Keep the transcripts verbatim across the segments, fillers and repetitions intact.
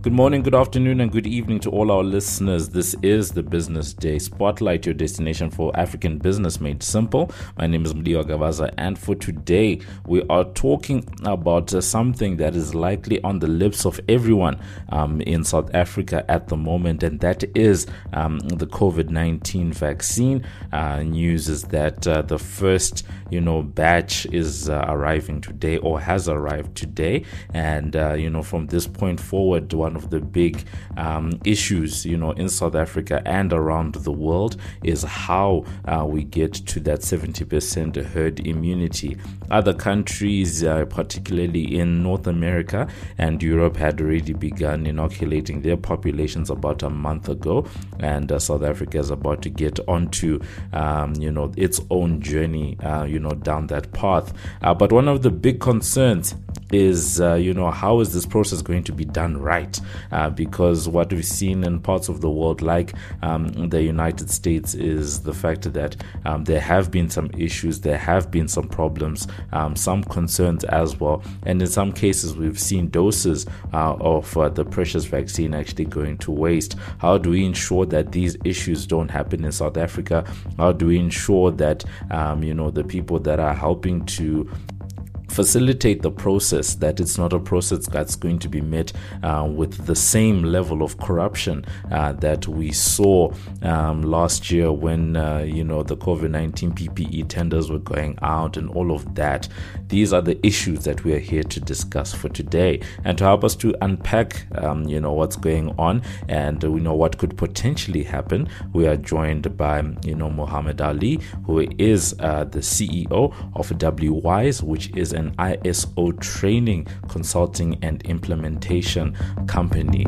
Good morning, good afternoon, and good evening to all our listeners. This is the Business Day Spotlight, your destination for African business made simple. My name is Mdiwa Gavaza, and for today, we are talking about uh, something that is likely on the lips of everyone um, in South Africa at the moment, and that is um, the covid nineteen vaccine. Uh, news is that uh, the first, you know, batch is uh, arriving today or has arrived today, and uh, you know, from this point forward, one of the big um, issues, you know, in South Africa and around the world is how uh, we get to that seventy percent herd immunity. Other countries, uh, particularly in North America and Europe, had already begun inoculating their populations about a month ago, and uh, South Africa is about to get onto, um, you know, its own journey, uh, you know, down that path. Uh, but one of the big concerns is, uh, you know, how is this process going to be done right? Uh, because what we've seen in parts of the world, like um, the United States, is the fact that um, there have been some issues, there have been some problems, um, some concerns as well. And in some cases, we've seen doses uh, of uh, the precious vaccine actually going to waste. How do we ensure that these issues don't happen in South Africa? How do we ensure that, um, you know, the people that are helping to facilitate the process, that it's not a process that's going to be met uh, with the same level of corruption uh, that we saw um, last year when uh, you know, the covid nineteen P P E tenders were going out and all of that. These are the issues that we are here to discuss for today, and to help us to unpack um, you know, what's going on and uh, we know what could potentially happen. We are joined by, you know, Mohammed Ali, who is uh, the C E O of W WISE, which is an an I S O training, consulting and implementation company.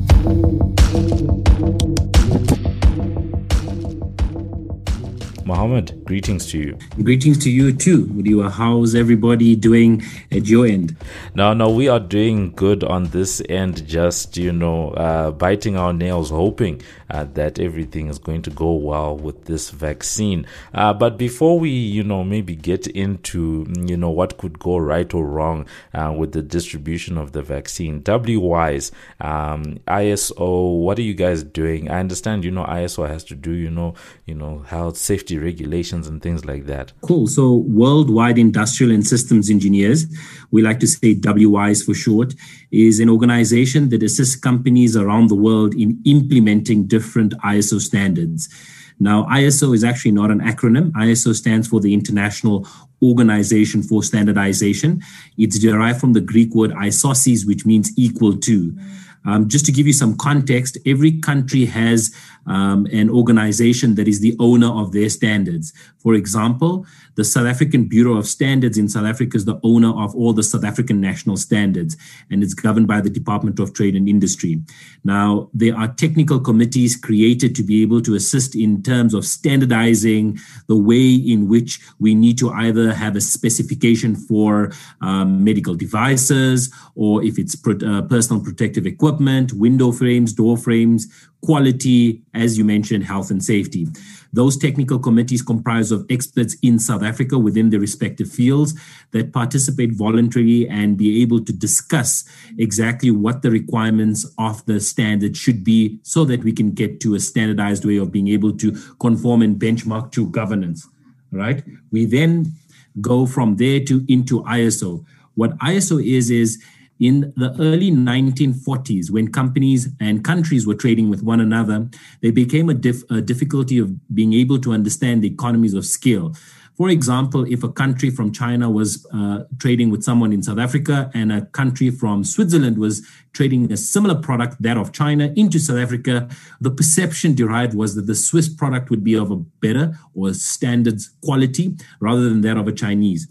Mohammed, greetings to you. Greetings to you too, Mudiwa. How's everybody doing at your end? No, no, we are doing good on this end, just, you know, uh, biting our nails, hoping uh, that everything is going to go well with this vaccine. Uh, but before we, you know, maybe get into, you know, what could go right or wrong uh, with the distribution of the vaccine, W WISE, um, I S O, what are you guys doing? I understand, you know, I S O has to do, you know, you know, health, safety regulations and things like that. Cool. So Worldwide Industrial and Systems Engineers, we like to say W WISE for short, is an organization that assists companies around the world in implementing different I S O standards. Now, I S O is actually not an acronym. I S O stands for the International Organization for Standardization. It's derived from the Greek word isosis, which means equal to. Um, just to give you some context, every country has um, an organization that is the owner of their standards. For example, the South African Bureau of Standards in South Africa is the owner of all the South African national standards, and it's governed by the Department of Trade and Industry. Now, there are technical committees created to be able to assist in terms of standardizing the way in which we need to either have a specification for um, medical devices, or if it's pro- uh, personal protective equipment, window frames, door frames, quality, as you mentioned, health and safety. Those technical committees comprise of experts in South Africa within their respective fields that participate voluntarily and be able to discuss exactly what the requirements of the standard should be so that we can get to a standardized way of being able to conform and benchmark to governance, right? We then go from there to into I S O. What I S O is, is in the early nineteen forties, when companies and countries were trading with one another, there became a, dif- a difficulty of being able to understand the economies of scale. For example, if a country from China was uh, trading with someone in South Africa and a country from Switzerland was trading a similar product, that of China, into South Africa, the perception derived was that the Swiss product would be of a better or standard quality rather than that of a Chinese.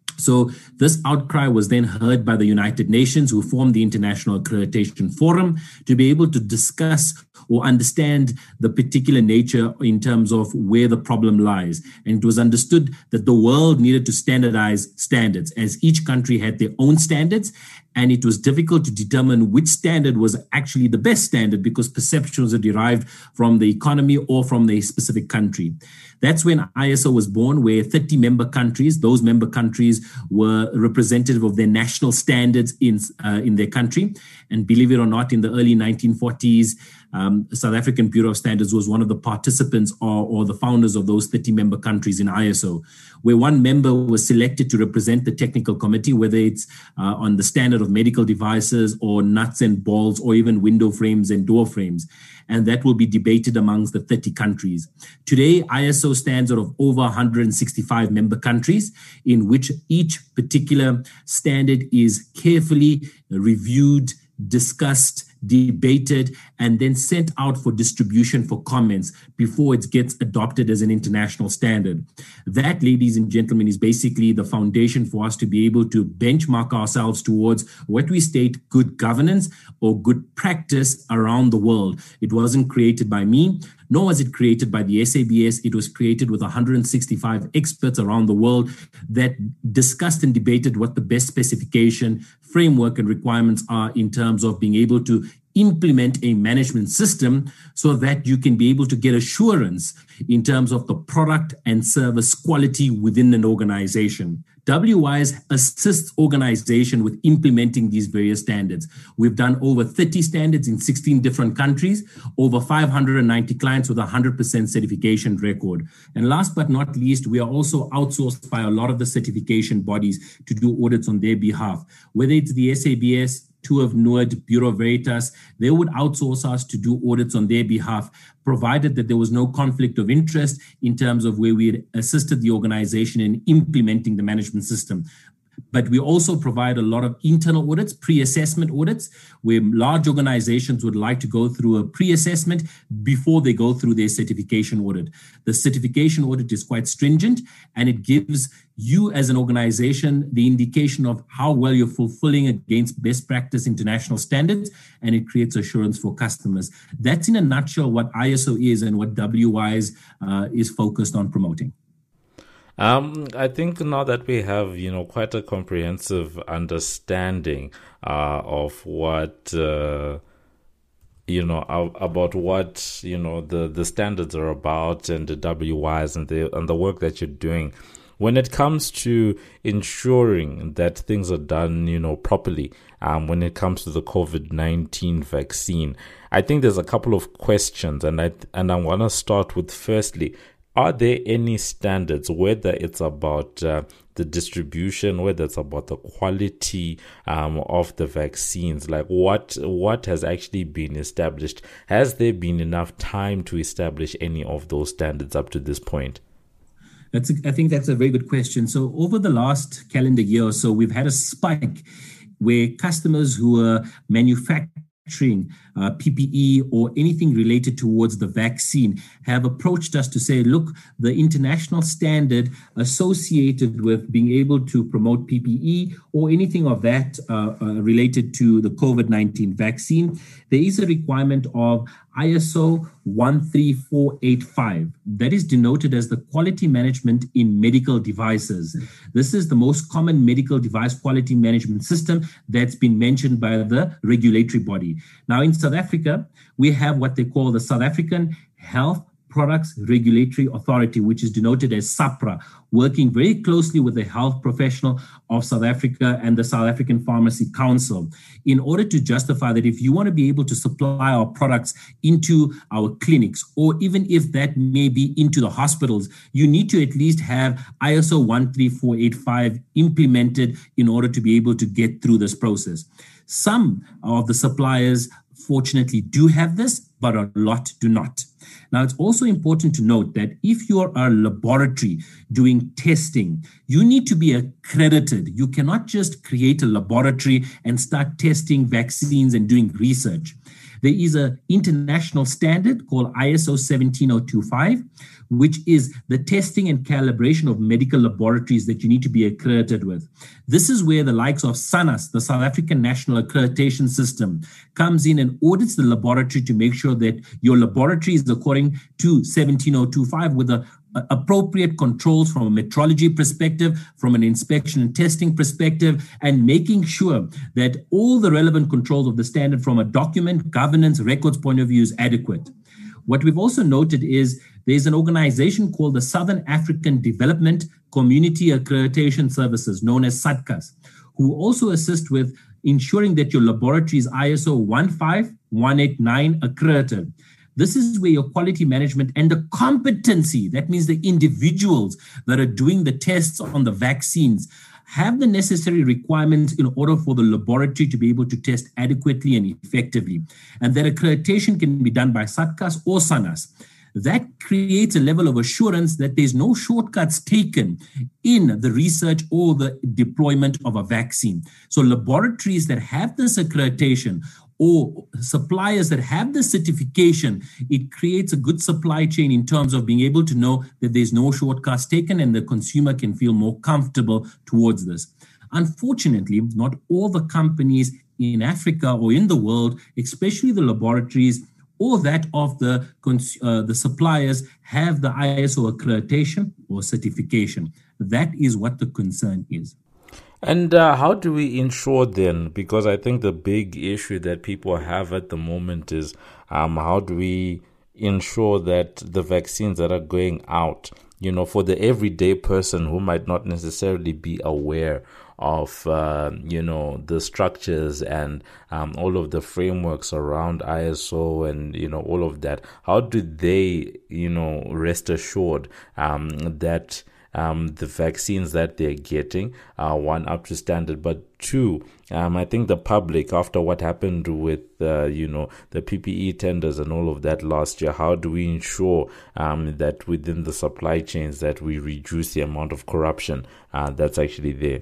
So this outcry was then heard by the United Nations, who formed the International Accreditation Forum to be able to discuss or understand the particular nature in terms of where the problem lies. And it was understood that the world needed to standardize standards, as each country had their own standards and it was difficult to determine which standard was actually the best standard because perceptions are derived from the economy or from the specific country. That's when I S O was born, where thirty member countries, those member countries were representative of their national standards in, uh, in their country. And believe it or not, in the early nineteen forties, um, South African Bureau of Standards was one of the participants or, or the founders of those thirty member countries in I S O, where one member was selected to represent the technical committee, whether it's uh, on the standard of medical devices or nuts and bolts or even window frames and door frames. And that will be debated amongst the thirty countries. Today, I S O stands out of over one hundred sixty-five member countries, in which each particular standard is carefully reviewed, discussed, debated, and then sent out for distribution for comments before it gets adopted as an international standard. That, ladies and gentlemen, is basically the foundation for us to be able to benchmark ourselves towards what we state good governance or good practice around the world. It wasn't created by me, nor was it created by the S A B S. It was created with one hundred sixty-five experts around the world that discussed and debated what the best specification, framework, and requirements are in terms of being able to implement a management system so that you can be able to get assurance in terms of the product and service quality within an organization. WWise assists organization with implementing these various standards. We've done over thirty standards in sixteen different countries, over five hundred ninety clients with a one hundred percent certification record. And last but not least, we are also outsourced by a lot of the certification bodies to do audits on their behalf, whether it's the S A B S, T U A V, N U A D, Bureau Veritas. They would outsource us to do audits on their behalf, provided that there was no conflict of interest in terms of where we had assisted the organization in implementing the management system. But we also provide a lot of internal audits, pre-assessment audits, where large organizations would like to go through a pre-assessment before they go through their certification audit. The certification audit is quite stringent, and it gives you as an organization the indication of how well you're fulfilling against best practice international standards, and it creates assurance for customers. That's in a nutshell what I S O is and what WWise uh, is focused on promoting. Um, I think now that we have, you know, quite a comprehensive understanding uh, of what, uh, you know, uh, about what, you know, the, the standards are about and the WWise and the, and the work that you're doing. When it comes to ensuring that things are done, you know, properly, um, when it comes to the COVID nineteen vaccine, I think there's a couple of questions, and I and I want to start with firstly, are there any standards, whether it's about uh, the distribution, whether it's about the quality um, of the vaccines? Like what what has actually been established? Has there been enough time to establish any of those standards up to this point? That's a, I think that's a very good question. So over the last calendar year or so, we've had a spike where customers who are manufacturing uh, P P E or anything related towards the vaccine have approached us to say, look, the international standard associated with being able to promote P P E or anything of that uh, uh, related to the COVID nineteen vaccine, there is a requirement of I S O one three four eight five. That is denoted as the quality management in medical devices. This is the most common medical device quality management system that's been mentioned by the regulatory body. Now, in South Africa, we have what they call the South African Health Products Regulatory Authority, which is denoted as SAHPRA, working very closely with the health professional of South Africa and the South African Pharmacy Council in order to justify that if you want to be able to supply our products into our clinics, or even if that may be into the hospitals, you need to at least have I S O one three four eight five implemented in order to be able to get through this process. Some of the suppliers fortunately do have this, but a lot do not. Now, it's also important to note that if you are a laboratory doing testing, you need to be accredited. You cannot just create a laboratory and start testing vaccines and doing research. There is an international standard called I S O one seven zero two five, which is the testing and calibration of medical laboratories that you need to be accredited with. This is where the likes of SANAS, the South African National Accreditation System, comes in and audits the laboratory to make sure that your laboratory is according to one seven zero two five with the appropriate controls from a metrology perspective, from an inspection and testing perspective, and making sure that all the relevant controls of the standard from a document, governance, records point of view is adequate. What we've also noted is there's an organization called the Southern African Development Community Accreditation Services, known as SADCAS, who also assist with ensuring that your laboratory is I S O one five one eight nine accredited. This is where your quality management and the competency, that means the individuals that are doing the tests on the vaccines, have the necessary requirements in order for the laboratory to be able to test adequately and effectively. And that accreditation can be done by SADCAS or SANAS. That creates a level of assurance that there's no shortcuts taken in the research or the deployment of a vaccine. So laboratories that have this accreditation or suppliers that have the certification, it creates a good supply chain in terms of being able to know that there's no shortcuts taken and the consumer can feel more comfortable towards this. Unfortunately, not all the companies in Africa or in the world, especially the laboratories or that of the, uh, the suppliers, have the I S O accreditation or certification. That is what the concern is. And uh, how do we ensure then? Because I think the big issue that people have at the moment is um, how do we ensure that the vaccines that are going out, you know, for the everyday person who might not necessarily be aware of, uh, you know, the structures and um, all of the frameworks around I S O and, you know, all of that, how do they, you know, rest assured um, that Um, the vaccines that they're getting are one, up to standard, but two, um, I think the public, after what happened with, uh, you know, the P P E tenders and all of that last year, how do we ensure um, that within the supply chains that we reduce the amount of corruption uh, that's actually there?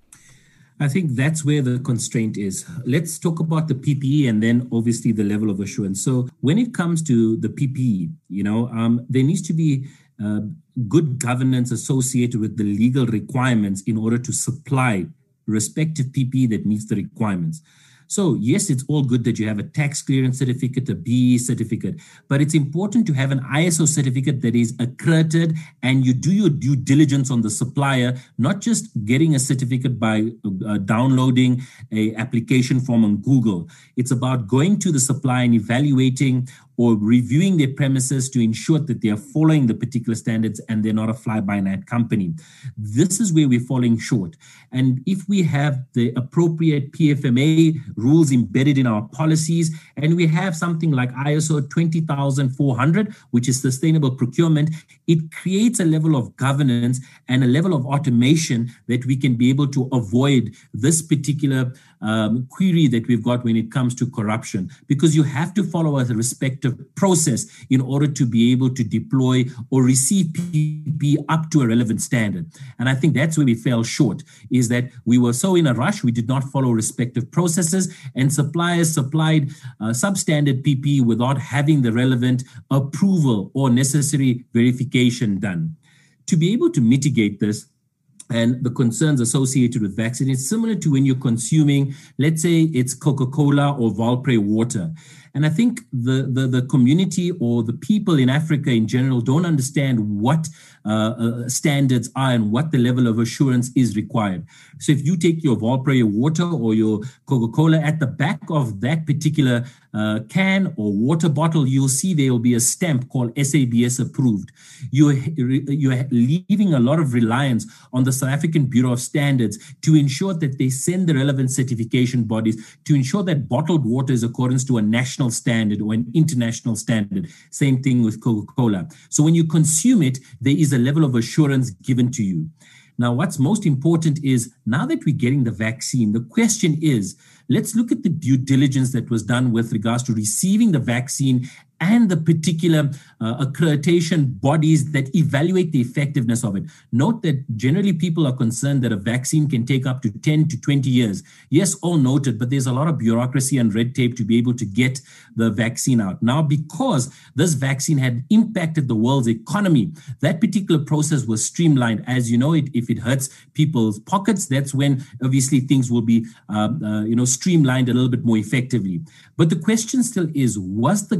I think that's where the constraint is. Let's talk about the P P E and then obviously the level of assurance. So when it comes to the P P E, you know, um, there needs to be uh, good governance associated with the legal requirements in order to supply respective P P E that meets the requirements. So yes, it's all good that you have a tax clearance certificate, a B E certificate, but it's important to have an I S O certificate that is accredited and you do your due diligence on the supplier, not just getting a certificate by uh, downloading a application form on Google. It's about going to the supplier and evaluating or reviewing their premises to ensure that they are following the particular standards and they're not a fly-by-night company. This is where we're falling short. And if we have the appropriate P F M A rules embedded in our policies, and we have something like I S O twenty thousand four hundred, which is sustainable procurement, it creates a level of governance and a level of automation that we can be able to avoid this particular um, query that we've got when it comes to corruption, because you have to follow a respective process in order to be able to deploy or receive P P E up to a relevant standard. And I think that's where we fell short, is that we were so in a rush, we did not follow respective processes, and suppliers supplied uh, substandard P P E without having the relevant approval or necessary verification done. To be able to mitigate this, and the concerns associated with vaccine, it's similar to when you're consuming, let's say it's Coca-Cola or Valpre water. And I think the, the, the community or the people in Africa in general don't understand what uh, uh, standards are and what the level of assurance is required. So if you take your Valpre water or your Coca-Cola, at the back of that particular uh, can or water bottle, you'll see there will be a stamp called S A B S approved. You're, you're leaving a lot of reliance on the South African Bureau of Standards to ensure that they send the relevant certification bodies to ensure that bottled water is according to a national standard or an international standard. Same thing with Coca-Cola. So when you consume it, there is a level of assurance given to you. Now, what's most important is now that we're getting the vaccine, the question is, let's look at the due diligence that was done with regards to receiving the vaccine and the particular uh, accreditation bodies that evaluate the effectiveness of it. Note that generally people are concerned that a vaccine can take up to ten to twenty years. Yes, all noted, but there's a lot of bureaucracy and red tape to be able to get the vaccine out. Now, because this vaccine had impacted the world's economy, that particular process was streamlined. As you know, it, if it hurts people's pockets, that's when obviously things will be uh, uh, you know, streamlined a little bit more effectively. But the question still is, was the governance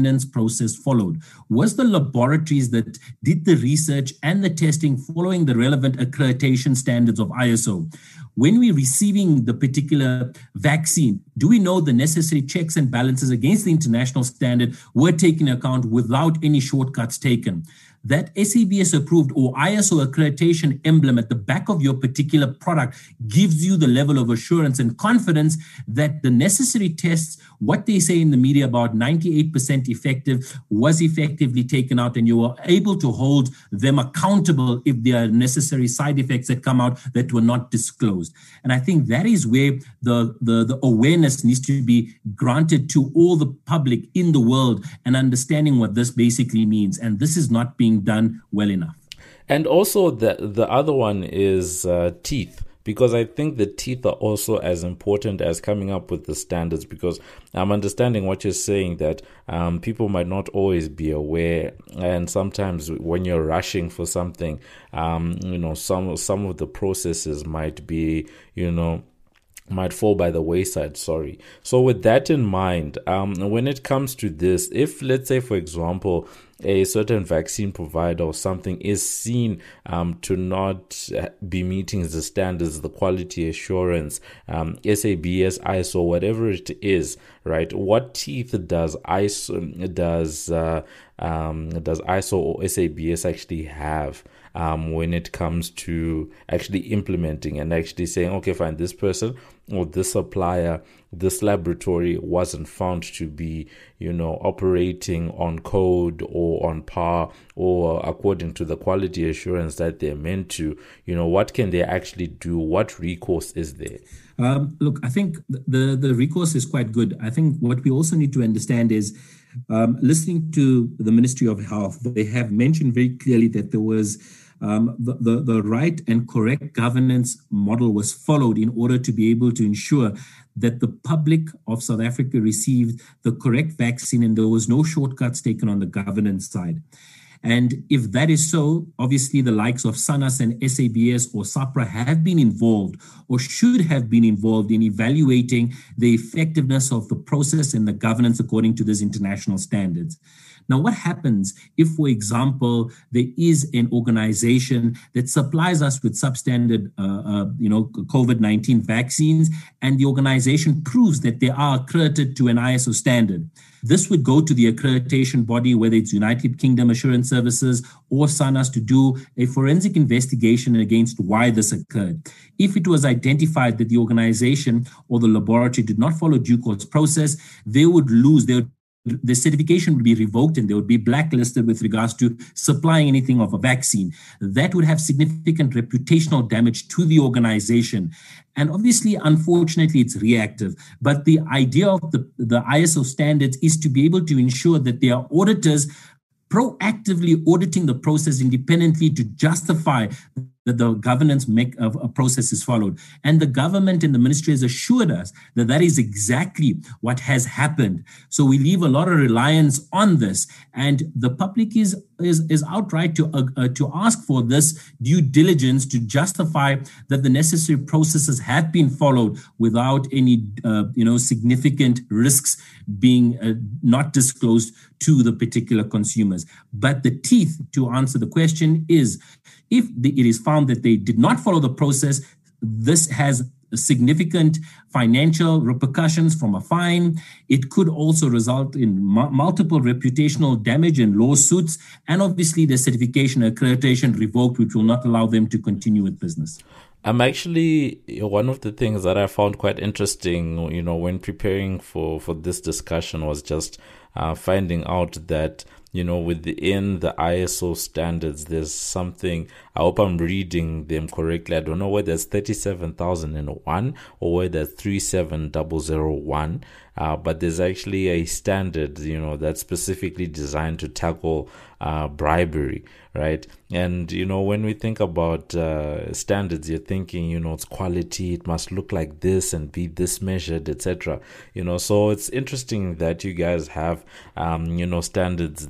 governance process followed? Was the laboratories that did the research and the testing following the relevant accreditation standards of I S O? When we're receiving the particular vaccine, do we know the necessary checks and balances against the international standard were taken into account without any shortcuts taken? That S A B S approved or I S O accreditation emblem at the back of your particular product gives you the level of assurance and confidence that the necessary tests, what they say in the media about ninety-eight percent effective, was effectively taken out, and you are able to hold them accountable if there are necessary side effects that come out that were not disclosed. And I think that is where the, the, the awareness needs to be granted to all the public in the world and understanding what this basically means. And this is not being done well enough. And also the the other one is uh, teeth, because I think the teeth are also as important as coming up with the standards, because I'm understanding what you're saying, that um, people might not always be aware, and sometimes when you're rushing for something, um, you know, some some of the processes might be, you know, might fall by the wayside, sorry. So with that in mind, um, when it comes to this, if let's say, for example, a certain vaccine provider or something is seen um, to not be meeting the standards, the quality assurance, um, S A B S, I S O, whatever it is, right? What teeth does I S O, does uh, um, does I S O or S A B S actually have um, when it comes to actually implementing and actually saying, okay, fine, this person or this supplier, this laboratory wasn't found to be, you know, operating on code or on par or according to the quality assurance that they're meant to, you know, what can they actually do? What recourse is there? Um, look, I think the, the recourse is quite good. I think what we also need to understand is, um, listening to the Ministry of Health, they have mentioned very clearly that there was Um, the, the, the right and correct governance model was followed in order to be able to ensure that the public of South Africa received the correct vaccine and there was no shortcuts taken on the governance side. And if that is so, obviously the likes of SANAS and S A B S or SAHPRA have been involved or should have been involved in evaluating the effectiveness of the process and the governance according to these international standards. Now, what happens if, for example, there is an organization that supplies us with substandard, uh, uh, you know, COVID nineteen vaccines, and the organization proves that they are accredited to an I S O standard? This would go to the accreditation body, whether it's United Kingdom Assurance Services or SANAS, to do a forensic investigation against why this occurred. If it was identified that the organization or the laboratory did not follow due course process, they would lose their the certification would be revoked and they would be blacklisted with regards to supplying anything of a vaccine. That would have significant reputational damage to the organization. And obviously, unfortunately, it's reactive. But the idea of the, the I S O standards is to be able to ensure that there are auditors proactively auditing the process independently to justify that the governance make of a process is followed. And the government and the ministry has assured us that that is exactly what has happened. So we leave a lot of reliance on this, and the public is is, is outright to uh, uh, to ask for this due diligence to justify that the necessary processes have been followed without any uh, you know significant risks being uh, not disclosed to the particular consumers. But the teeth to answer the question is, if the, it is found that they did not follow the process, this has significant financial repercussions from a fine. It could also result in mu- multiple reputational damage and lawsuits, and obviously the certification accreditation revoked, which will not allow them to continue with business. I'm actually, one of the things that I found quite interesting, you know, when preparing for, for this discussion was just uh, finding out that, you know, within the I S O standards, there's something, I hope I'm reading them correctly. I don't know whether it's thirty-seven thousand one or whether it's thirty-seven thousand one, uh, but there's actually a standard, you know, that's specifically designed to tackle uh, bribery, right? And, you know, when we think about uh, standards, you're thinking, you know, it's quality, it must look like this and be this measured, et cetera. You know, so it's interesting that you guys have, um, you know, standards that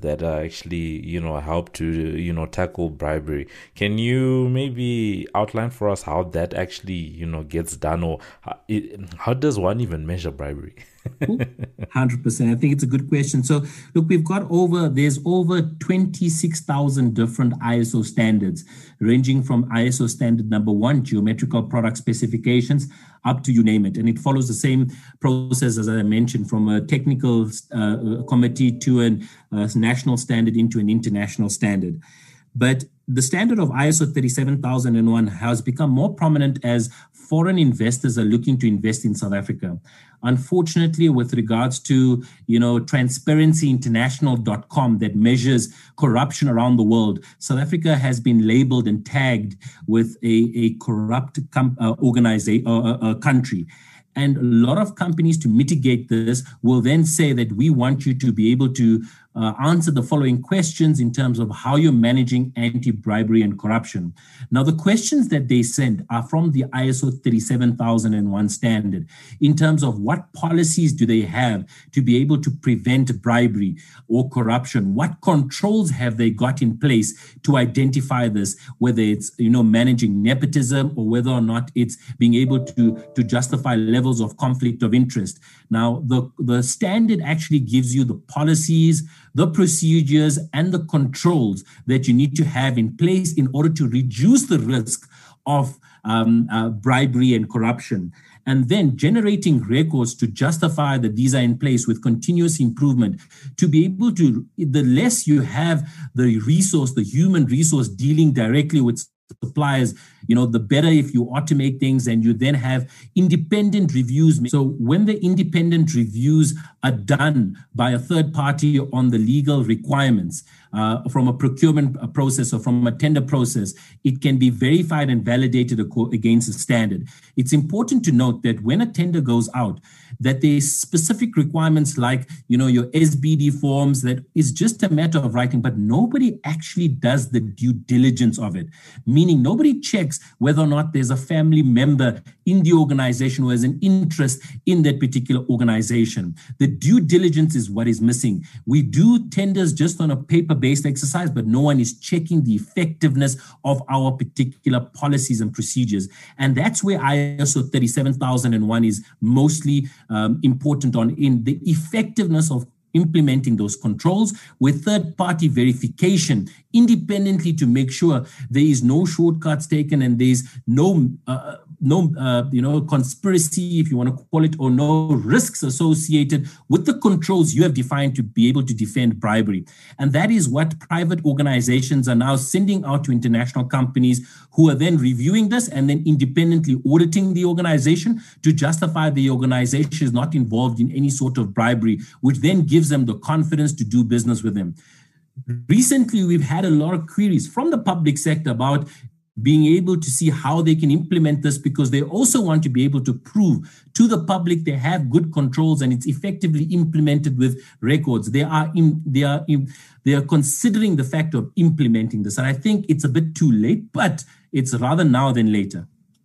that uh, actually, you know, help to, you know, tackle bribery. Can you maybe outline for us how that actually, you know, gets done, or how, it, how does one even measure bribery? one hundred percent. I think it's a good question. So, look, we've got over, there's over twenty-six thousand different I S O standards, ranging from I S O standard number one, geometrical product specifications, up to you name it. And it follows the same process, as I mentioned, from a technical uh, committee to a uh, national standard into an international standard. But the standard of I S O thirty-seven thousand one has become more prominent as foreign investors are looking to invest in South Africa. Unfortunately, with regards to, you know, transparency international dot com that measures corruption around the world, South Africa has been labeled and tagged with a, a corrupt com- uh, organization, uh, uh, country. And a lot of companies, to mitigate this, will then say that we want you to be able to uh, answer the following questions in terms of how you're managing anti-bribery and corruption. Now, the questions that they send are from the I S O thirty-seven thousand one standard in terms of what policies do they have to be able to prevent bribery or corruption? What controls have they got in place to identify this, whether it's, you know, managing nepotism or whether or not it's being able to, to justify levels of conflict of interest. Now, the, the standard actually gives you the policies, the procedures, and the controls that you need to have in place in order to reduce the risk of um, uh, bribery and corruption. And then generating records to justify that these are in place with continuous improvement, to be able to, the less you have the resource, the human resource dealing directly with suppliers, you know, the better if you automate things and you then have independent reviews. So when the independent reviews are done by a third party on the legal requirements uh, from a procurement process or from a tender process, it can be verified and validated against the standard. It's important to note that when a tender goes out, that there's specific requirements like, you know, your S B D forms, that is just a matter of writing, but nobody actually does the due diligence of it. Meaning nobody checks whether or not there's a family member in the organization who has an interest in that particular organization. The due diligence is what is missing. We do tenders just on a paper-based exercise, but no one is checking the effectiveness of our particular policies and procedures. And that's where I S O thirty-seven thousand one is mostly um, important on, in the effectiveness of implementing those controls with third-party verification independently to make sure there is no shortcuts taken and there's no uh, no uh, you know conspiracy, if you want to call it, or no risks associated with the controls you have defined to be able to defend bribery. And that is what private organizations are now sending out to international companies, who are then reviewing this and then independently auditing the organization to justify the organization is not involved in any sort of bribery, which then gives them the confidence to do business with them. Recently, we've had a lot of queries from the public sector about being able to see how they can implement this, because they also want to be able to prove to the public they have good controls and it's effectively implemented with records. They are in, they are in, they are considering the fact of implementing this. And I think it's a bit too late, but it's rather now than later.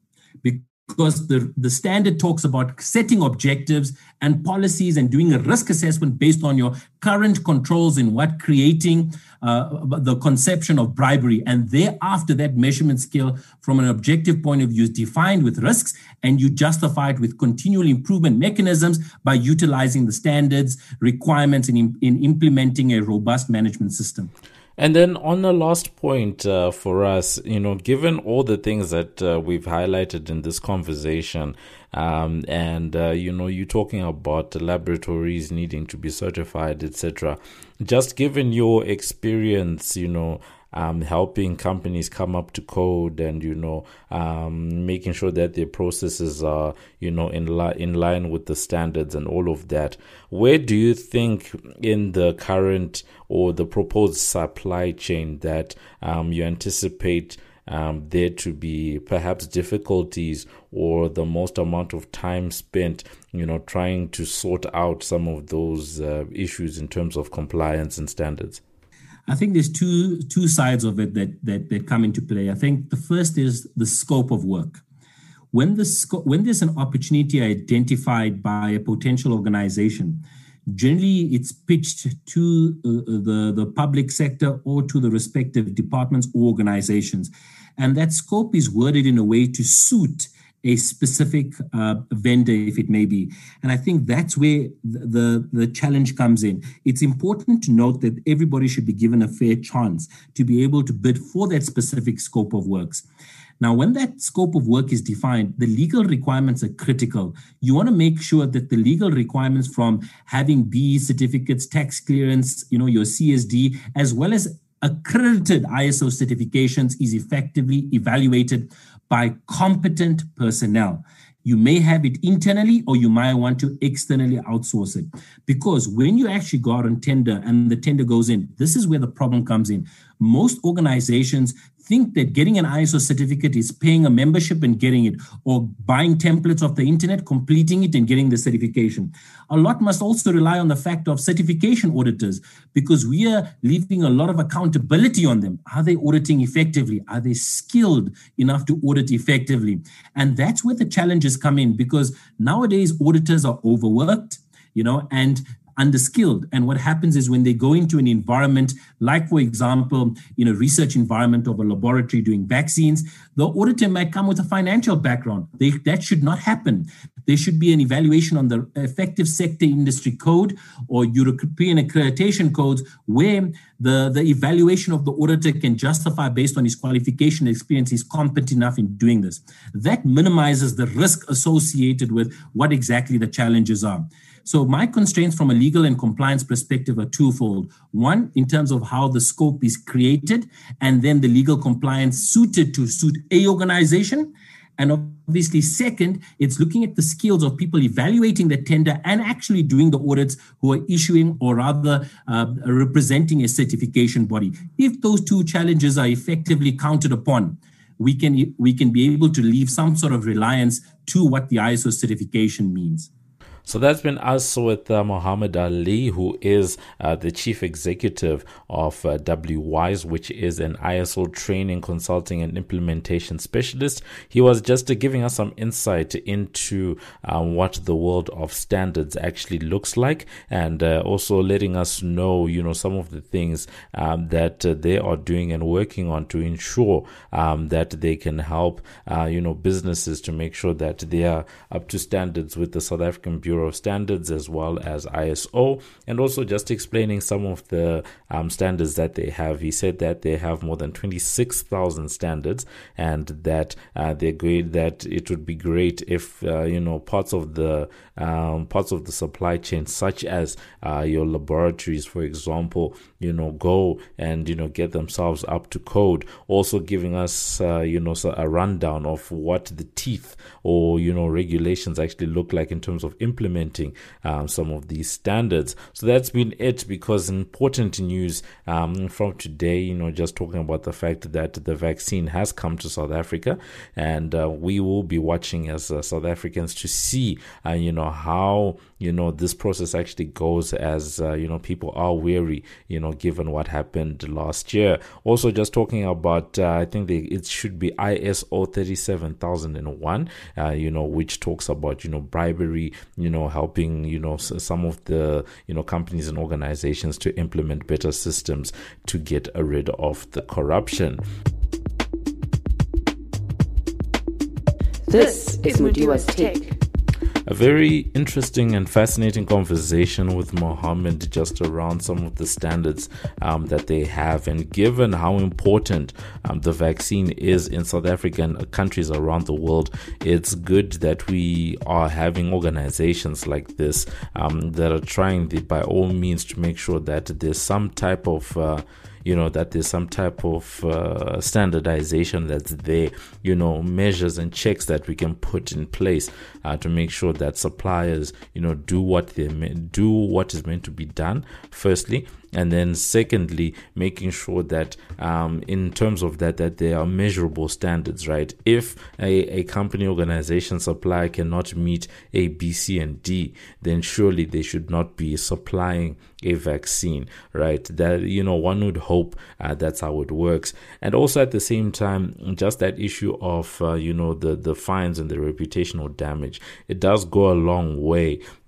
Because the, the standard talks about setting objectives and policies and doing a risk assessment based on your current controls in what creating uh, the conception of bribery. And thereafter, that measurement scale from an objective point of view is defined with risks, and you justify it with continual improvement mechanisms by utilizing the standards, requirements, and in, in implementing a robust management system. And then on the last point uh, for us, you know, given all the things that uh, we've highlighted in this conversation, um, and, uh, you know, you're talking about the laboratories needing to be certified, et cetera. Just given your experience, you know, Um, helping companies come up to code and, you know, um, making sure that their processes are, you know, in, li- in line with the standards and all of that. Where do you think in the current or the proposed supply chain that um, you anticipate um, there to be perhaps difficulties or the most amount of time spent, you know, trying to sort out some of those uh, issues in terms of compliance and standards? I think there's two two sides of it that, that that come into play. I think the first is the scope of work. When the sco- when there's an opportunity identified by a potential organization Generally, it's pitched to uh, the, the public sector or to the respective departments or organizations. And that scope is worded in a way to suit a specific uh, vendor, if it may be. And I think that's where the, the, the challenge comes in. It's important to note that everybody should be given a fair chance to be able to bid for that specific scope of works. Now, when that scope of work is defined, the legal requirements are critical. You want to make sure that the legal requirements from having B E certificates, tax clearance, you know, your C S D, as well as accredited I S O certifications is effectively evaluated by competent personnel. You may have it internally or you might want to externally outsource it. Because when you actually go out on tender and the tender goes in, this is where the problem comes in. Most organizations think that getting an I S O certificate is paying a membership and getting it, or buying templates off the internet, completing it and getting the certification. A lot must also rely on the fact of certification auditors, because we are leaving a lot of accountability on them. Are they auditing effectively? Are they skilled enough to audit effectively? And that's where the challenges come in, because nowadays auditors are overworked, you know, and underskilled. And what happens is when they go into an environment, like, for example, in a research environment of a laboratory doing vaccines, the auditor might come with a financial background. They, that should not happen. There should be an evaluation on the effective sector industry code or European accreditation codes, where the, the evaluation of the auditor can justify, based on his qualification and experience, he's competent enough in doing this. That minimizes the risk associated with what exactly the challenges are. So my constraints from a legal and compliance perspective are twofold. One, in terms of how the scope is created, and then the legal compliance suited to suit a organization. And obviously, second, it's looking at the skills of people evaluating the tender and actually doing the audits, who are issuing or rather uh, representing a certification body. If those two challenges are effectively counted upon, we can, we can be able to leave some sort of reliance to what the I S O certification means. So that's been us with uh, Mohammed Ali, who is uh, the chief executive of uh, W WISE, which is an I S O training, consulting, and implementation specialist. He was just uh, giving us some insight into uh, what the world of standards actually looks like, and uh, also letting us know, you know, some of the things um, that uh, they are doing and working on to ensure um, that they can help, uh, you know, businesses to make sure that they are up to standards with the South African Bureau of Standards as well as I S O, and also just explaining some of the um, standards that they have. He said that they have more than twenty-six thousand standards, and that uh, they're great, that it would be great if uh, you know parts of the um, parts of the supply chain, such as uh, your laboratories, for example, you know, go and you know get themselves up to code. Also giving us uh, you know so a rundown of what the teeth or you know regulations actually look like in terms of implementing implementing um, some of these standards. So that's been it, because important news um, from today, you know, just talking about the fact that the vaccine has come to South Africa, and uh, we will be watching as uh, South Africans to see, uh, you know, how, you know, this process actually goes, as, uh, you know, people are wary, you know, given what happened last year. Also just talking about, uh, I think they, it should be I S O thirty-seven thousand one, uh, you know, which talks about, you know, bribery, you know, helping, you know, some of the, you know, companies and organizations to implement better systems to get rid of the corruption. This is Mudiwa's Take. A very interesting and fascinating conversation with Mohammed just around some of the standards um, that they have, and given how important um, the vaccine is in South African countries around the world, it's good that we are having organizations like this um, that are trying the, by all means to make sure that there's some type of uh, you know, that there's some type of uh, standardization that's there, you know, measures and checks that we can put in place uh, to make sure that suppliers, you know, do what they do what is meant to be done, firstly. And then secondly, making sure that um, in terms of that, that there are measurable standards, right? If a, a company, organization, supplier cannot meet A, B, C, and D, then surely they should not be supplying a vaccine, right? That, you know, one would hope uh, that's how it works. And also at the same time, just that issue of, uh, you know, the, the fines and the reputational damage, it does go a long way.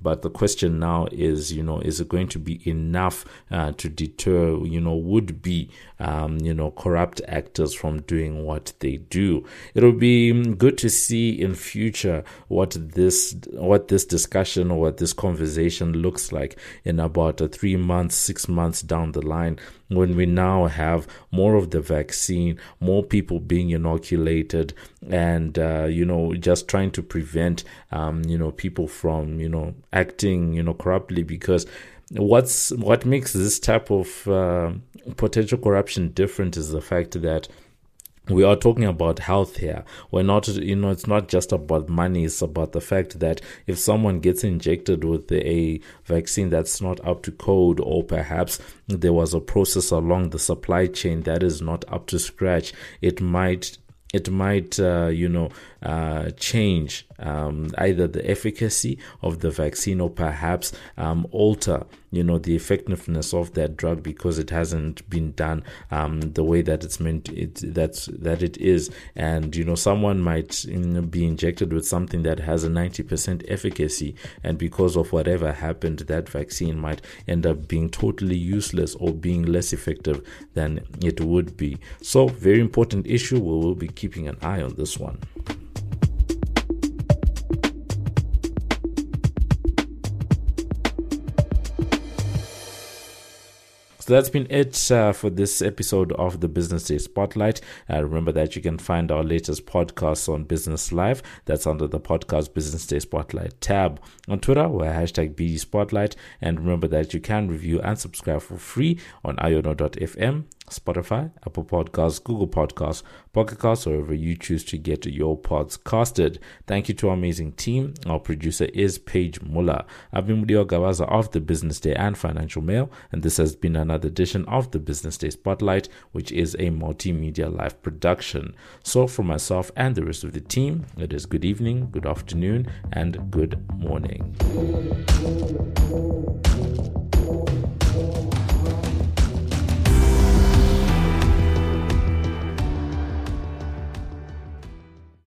But the question now is, you know, is it going to be enough uh, to deter, you know, would be, um, you know, corrupt actors from doing what they do? It'll be good to see in future what this, what this discussion or what this conversation looks like in about a three months, six months down the line, when we now have more of the vaccine, more people being inoculated, and, uh, you know, just trying to prevent, um, you know, people from, you know, acting, you know, corruptly. Because what's what makes this type of uh, potential corruption different is the fact that we are talking about health here. We're not, you know, it's not just about money. It's about the fact that if someone gets injected with a vaccine that's not up to code, or perhaps there was a process along the supply chain that is not up to scratch, it might it might, uh, you know, uh, change um, either the efficacy of the vaccine, or perhaps um, alter, you know, the effectiveness of that drug, because it hasn't been done um, the way that it's meant it that's that it is. And, you know, someone might, you know, be injected with something that has a ninety percent efficacy, and because of whatever happened, that vaccine might end up being totally useless or being less effective than it would be. So, very important issue. We will be keeping an eye on this one. So that's been it uh, for this episode of the Business Day Spotlight. Uh, remember that you can find our latest podcasts on Business Live. That's under the podcast Business Day Spotlight tab. On Twitter, we're hashtag B D Spotlight. And remember that you can review and subscribe for free on iono dot f m, Spotify, Apple Podcasts, Google Podcasts, Pocket Casts, or wherever you choose to get your pods casted. Thank you to our amazing team. Our producer is Paige Muller. I've been Mudio Gavaza of the Business Day and Financial Mail, and this has been another edition of the Business Day Spotlight, which is a multimedia live production. So for myself and the rest of the team, it is good evening, good afternoon, and good morning.